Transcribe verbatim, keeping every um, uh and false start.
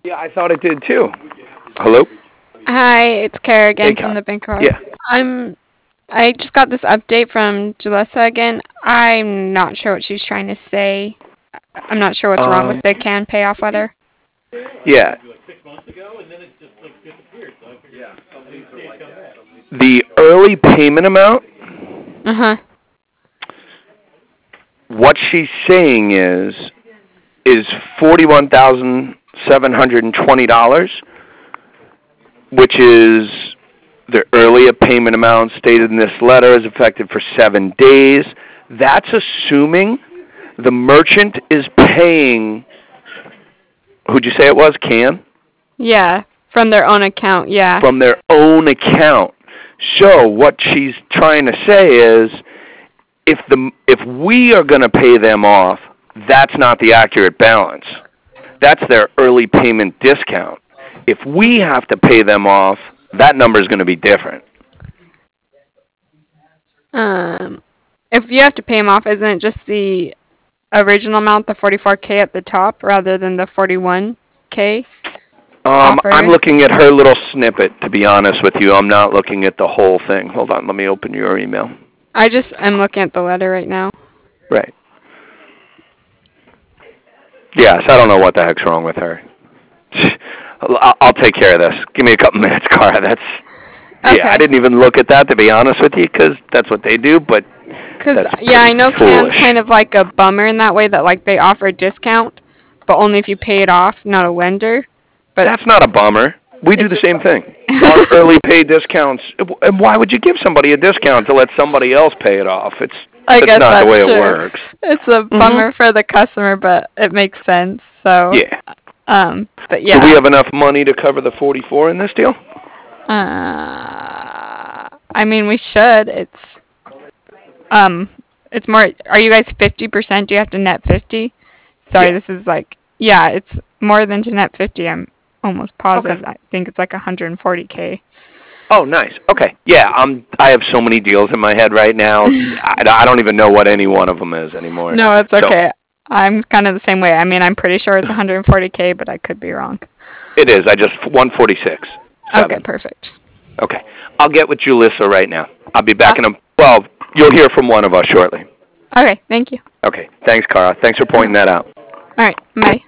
Yeah, I thought it did too. Hello? Hi, it's Kara again Hey, from Kat. the Bank Card. Yeah. I'm I just got this update from Jalissa again. I'm not sure what she's trying to say. I'm not sure what's wrong with Um, the can payoff letter. yeah. The early payment amount, Uh-huh. what she's saying is, is forty-one thousand seven hundred twenty dollars, which is the earlier payment amount stated in this letter is effective for seven days. That's assuming the merchant is paying, who'd you say it was, Can? Yeah, from their own account, yeah. From their own account. So what she's trying to say is, if the if we are going to pay them off, that's not the accurate balance. That's their early payment discount. If we have to pay them off, that number is going to be different. Um, if you have to pay them off, isn't it just the original amount, the forty-four K at the top, rather than the forty-one K? Um, Offer? I'm looking at her little snippet, to be honest with you. I'm not looking at the whole thing. Hold on, let me open your email. I just I'm looking at the letter right now. Right. Yes, I don't know what the heck's wrong with her. I'll, I'll take care of this. Give me a couple minutes, Cara. That's Okay. yeah. I didn't even look at that, to be honest with you, because that's what they do. But Because that's yeah, I know Can's foolish. kind of like a bummer in that way that like they offer a discount, but only if you pay it off, not a lender. But That's not a bummer. We do the same thing. Our early pay discounts. And why would you give somebody a discount to let somebody else pay it off? It's I that's guess not that's the way true. it works. It's a Mhm. bummer for the customer, but it makes sense. So Yeah. um, but yeah. Do we have enough money to cover the forty-four in this deal? Uh, I mean we should. It's um, it's more. Are you guys fifty percent? Do you have to net fifty? Sorry, Yeah. this is like yeah, it's more than to net fifty. I'm almost positive. Okay. I think it's like one hundred forty K. Oh, nice. Okay. Yeah, I'm. I have so many deals in my head right now. I, I don't even know what any one of them is anymore. No, it's So, okay. I'm kind of the same way. I mean, I'm pretty sure it's one hundred forty K, but I could be wrong. it is. I just one forty-six. Okay, perfect. Okay. I'll get with Julissa right now. I'll be back Uh, in a. Well, you'll hear from one of us shortly. Okay, thank you. Okay. Thanks, Cara. Thanks for pointing that out. All right, bye.